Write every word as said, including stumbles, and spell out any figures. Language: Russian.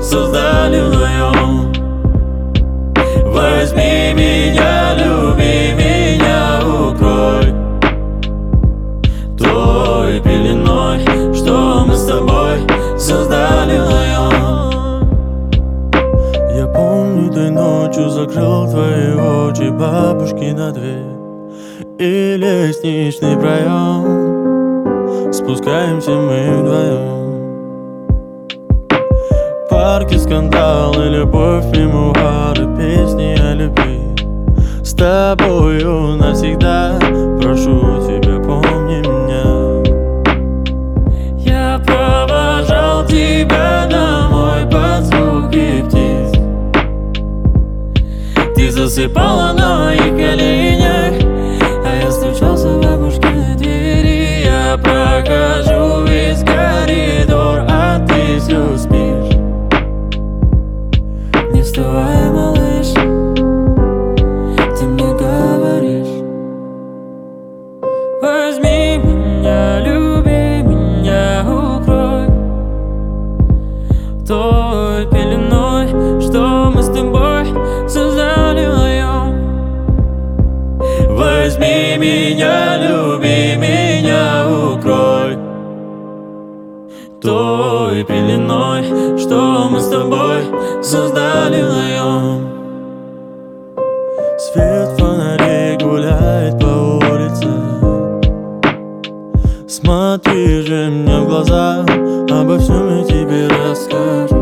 создали вдвоем. Возьми меня, люби меня, укрой той пеленой, что мы с тобой создали вдвоем. Я помню, той ночью закрыл твои очи, бабушки на дверь и лестничный проем. Спускаемся мы вдвоем. Парки, скандалы, любовь, мемуары, песни о любви. С тобою навсегда, прошу тебя, помни меня. Я провожал тебя домой под звуки птиц. Ты засыпала на моих коленях, а я стучался в бабушкиной двери. Я прохожу весь коридор, а ты все спишь. Не вставай, малыш, ты мне говоришь: возьми меня, люби меня, укрой той пеленой, что мы с тобой создали вдвоем. Возьми меня, люби меня, укрой той пеленой, что мы с тобой создали вдвоем. Свет фонарей гуляет по улице. Смотри же мне в глаза, обо всем я тебе расскажу.